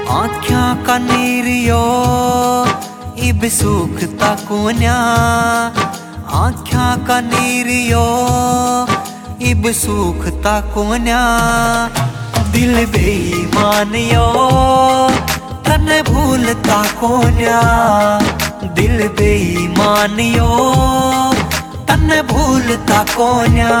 आँख्या का नीरियो इब सूखता कोन्या, आँख्या का नीरियो इब सूखता कोन्या। दिल बेईमानियो तन भूलता कोन्या, दिल बेईमानियो तन भूलता कोन्या।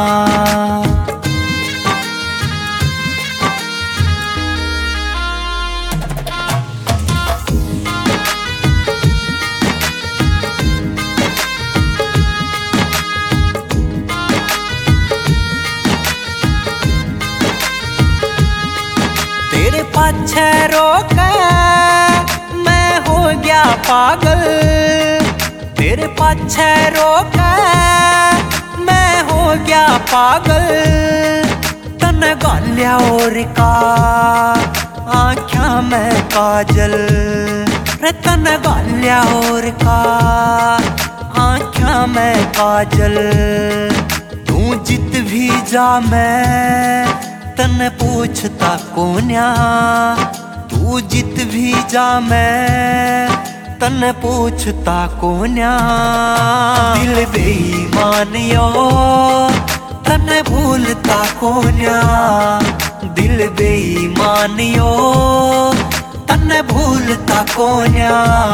तेरे पाछे रोके मैं हो गया पागल, तेरे पाछे रोके मैं हो गया पागल। तन गालिया और का आँख्या में काजल, रे तन गालिया और का आँख्या में काजल। तू जित भी जा मैं तन पूछता कोन्या, तू जित भी जा मैं तन पूछता कोन्या। दिल बेईमानियो तन भूलता कोन्या, दिल बेईमानियो तन भूलता कोन्या।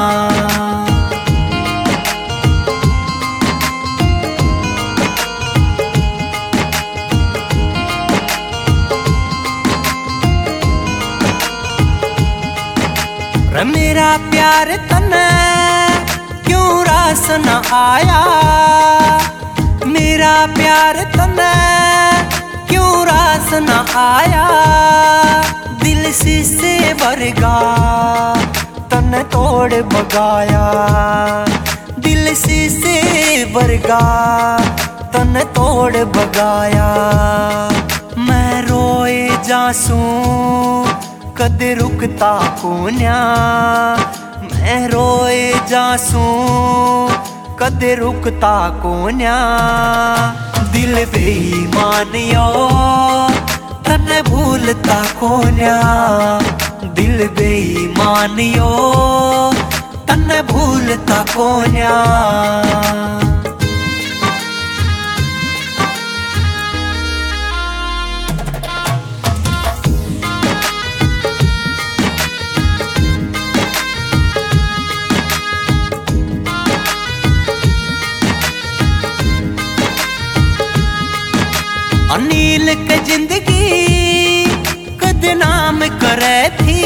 मेरा प्यार तने क्यों रास न आया, मेरा प्यार तने क्यों रास न आया। दिल शीशे वर्गा तने तोड़ भगाया, दिल शीशे वर्गा तने तोड़ भगाया। मैं रोए जासूं कद रुकता कोन्या, मैं रोए जासूं कद रुकता कोन्या। दिल बेईमानियो तन भूलता कोन्या, दिल बेईमानियो तन भूलता कोन्या। अनिल के जिंदगी कद नाम करे थी,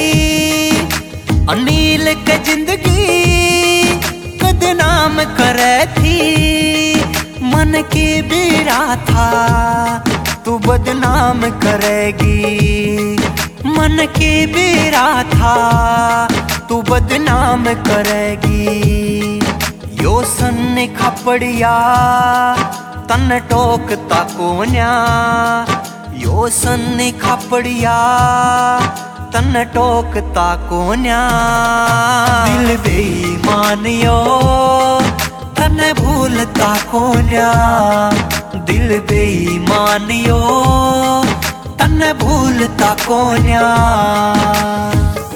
अनिल के जिंदगी कद नाम करे थी। मन की बीरा था तू बदनाम करेगी, मन की बीरा था तू बदनाम करेगी। यो सन खपड़िया तन टोकता कोन्या, यो सन्नी खापड़िया तन टोकता कोन्या। दिल बेईमानियो तन भूलता कोन्या, दिल बेईमानियो तन भूलता कोन्या।